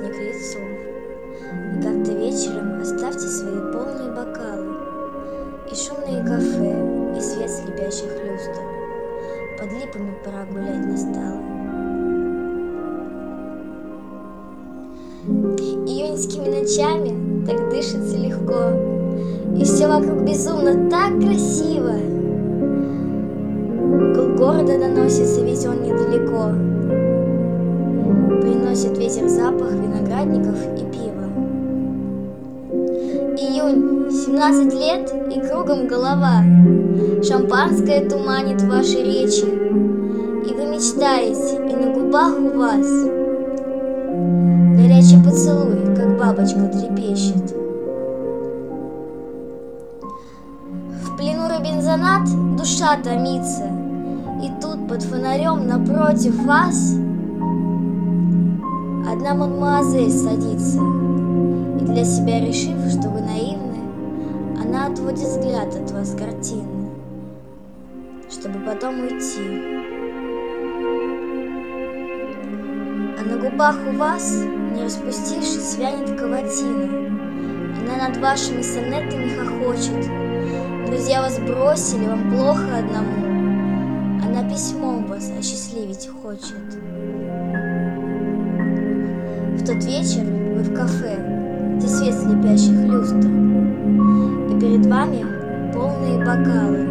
не к лицу. И как-то вечером оставьте свои полные бокалы, и шумные кафе, и свет слепящих люстр. Под липами пора гулять настало. Июньскими ночами так дышится легко, и все вокруг безумно так красиво. Гул города доносится, ведь он недалеко. Приносит ветер запах виноградников и пива. Июнь, 17 лет и кругом голова. Шампанское туманит ваши речи, и вы мечтаете, и на губах у вас горячий поцелуй, как бабочка трепещет. В плену робинзонат душа томится, и тут под фонарем напротив вас одна мадемуазель садится, и для себя решив, что вы наивны, она отводит взгляд от вас картинно, чтобы потом уйти. А на губах у вас, не распустившись, вянет каватина. Она над вашими сонетами хохочет. Друзья вас бросили, вам плохо одному. Она письмом вас осчастливить хочет. В тот вечер вы в кафе, где свет слепящих люстр, и перед вами полные бокалы.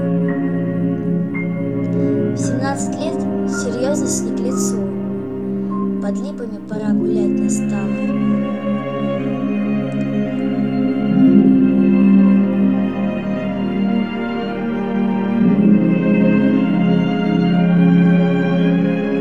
В 17 лет серьезность не к лицу. Под липами пора гулять настало.